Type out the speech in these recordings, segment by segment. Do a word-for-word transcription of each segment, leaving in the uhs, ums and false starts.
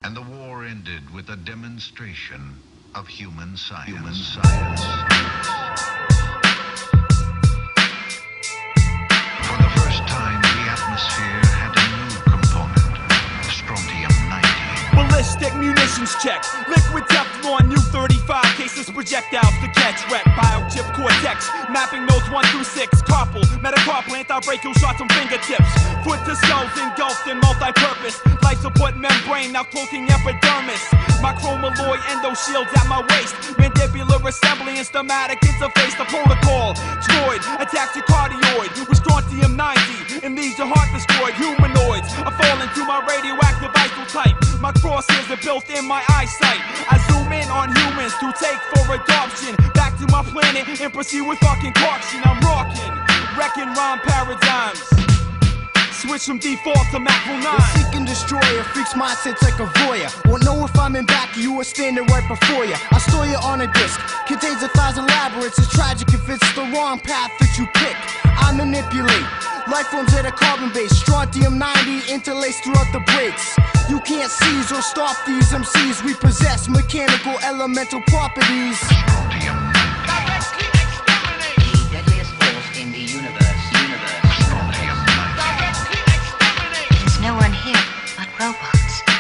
And the war ended with a demonstration of human science. Human science. For the first time, the atmosphere had a new component, strontium ninety. Ballistic munitions check, liquid Teflon, U thirty-five cases, projectiles to catch wreck. Biochip cortex, mapping nodes one through six. Carpal, metacarpal, anti-brachial shots on fingertips. Foot to skulls engulfed in multi-purpose. Life support membrane, now cloaking epidermis. My chromaloid endo shields at my waist. Mandibular assembly and stomatic interface. The protocol, droid, attacks your cardioid with strontium ninety. And leaves your heart destroyed. Humanoids are falling to my radioactive isotype. My crosshairs are built in my eyesight. I zoom in on humans to take for adoption. Back to my planet and proceed with fucking caution. I'm rocking, wrecking rhyme paradigms. Switch from default to macro nine. The seek and destroyer freaks mindsets like a voyeur. Won't know if I'm in back of you or standing right before you. I store you on a disc, contains a thousand labyrinths. It's tragic if it's the wrong path that you pick. I manipulate life forms at a carbon base. Strontium ninety interlaced throughout the breaks. You can't seize or stop these M Cs. We possess mechanical elemental properties. Strontium ninety. Directly exterminate the deadliest force in the universe. Universe. Strontium ninety. Directly exterminate. There's no one here but robots.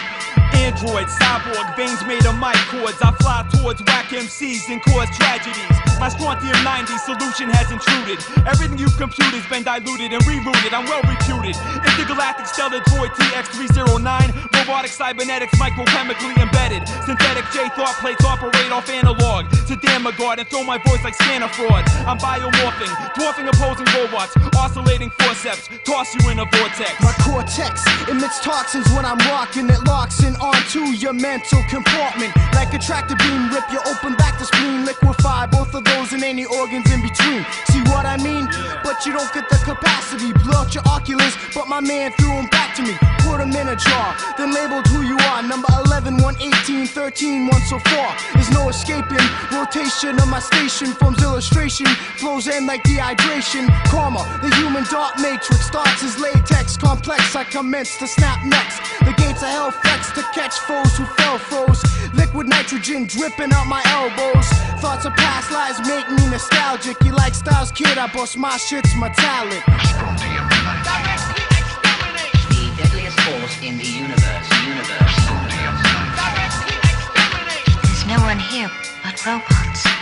Android, cyborg, veins made of mic cords. I fly towards whack M Cs and cause tragedies. My strontium ninety solution has intruded. Everything you've computed has been diluted and rerouted. I'm well reputed. Intergalactic stellar droid T X three oh nine. Robotic cybernetics microchemically embedded. Synthetic J-thought plates operate off analog. To damn a guard and throw my voice like scanner fraud. I'm biomorphing, dwarfing opposing robots. Oscillating forceps, toss you in a vortex. My cortex emits toxins when I'm rocking. It locks in onto your mental compartment. Like a tractor beam, rip you open back the spleen. Liquefy both of those and any organs in between. See what I mean? But you don't get the capacity. Blow out your oculars, but my man threw them back to me. Put them in a jar, then labeled who you are. Number eleven, one eighteen, thirteen, one so far. There's no escaping. Rotation of my station forms illustration. Flows in like dehydration. Karma, the human dark matrix starts as latex. Complex, I commence to snap next. The gates of hell flex to catch foes who fell froze. Liquid nitrogen dripping out my elbows. Thoughts of past lives make me nostalgic. You like styles, kid? I bust my shit's my talent. Strontium ninety. Directly exterminate the deadliest force in the universe. Universe. Strontium ninety. Directly exterminate. There's no one here but robots.